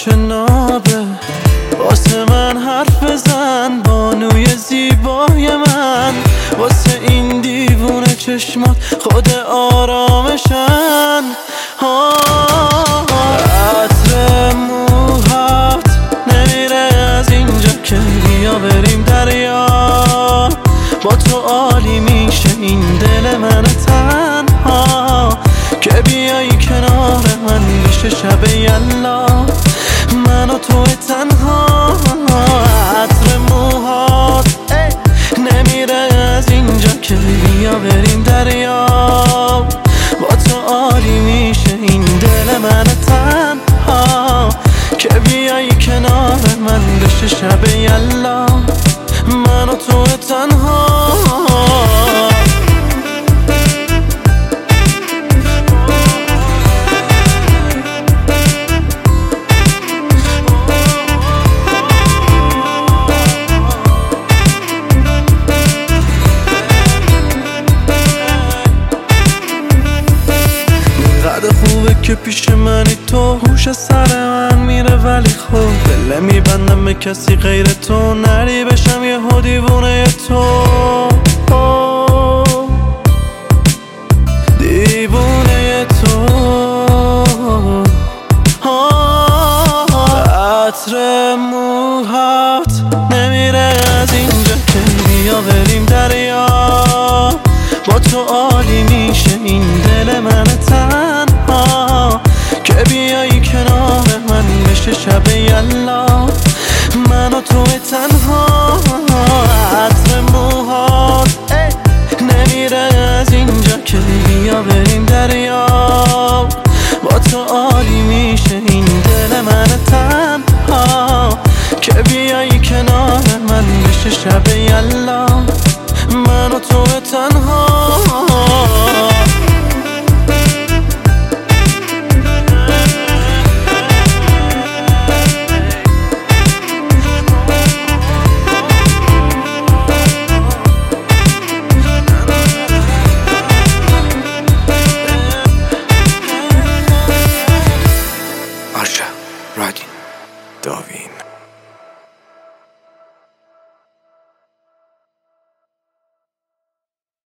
چه نابه، واسه من حرف بزن بانوی زیبای من. واسه این دیوونه چشمات خود آرامشن. عطر موهات نمیره از اینجا که بیا بریم دریا. با تو عالی میشه این دل من تنها، که بیایی کنار من میشه شب یلا من و تو تنها. عطر موهات نمیره از اینجا که بیا بریم دریا. با تو عالی میشه این دل من تنها، که بیایی کنار من بشه شب یلا من و تو تنها. خوبه که پیش منی تو، هوش سر من میره ولی خوب دل میبندم به کسی غیر تو. نری بشم یه دیوونه تو، دیوونه تو. عطر موهات نمیره از اینجا که بیا بریم دریا. با تو عالی میشه این دل من تنها، که بیایی کنار من بشه شب یلا من و تو تنها. عطر موهات نمیره از اینجا که بیا بریم دریا. با تو عالی میشه این دل من تنها، که بیایی کنار من بشه شب یلا من و تو تنها. آرشا رادین داوین.